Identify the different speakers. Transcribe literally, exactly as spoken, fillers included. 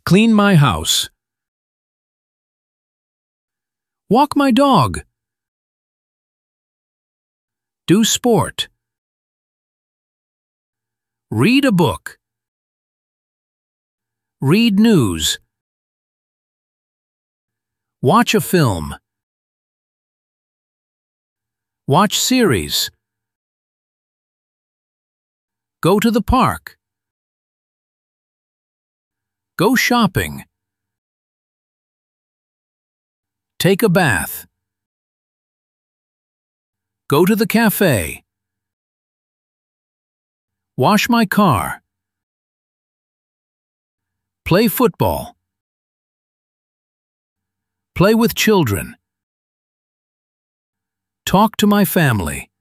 Speaker 1: Clean my house. Walk my dog. Do sport. Read a book. Read news. Watch a film. Watch series. Go to the park. Go shopping. Take a bath. Go to the cafe. Wash my car. Play football. Play with children. Talk to my family.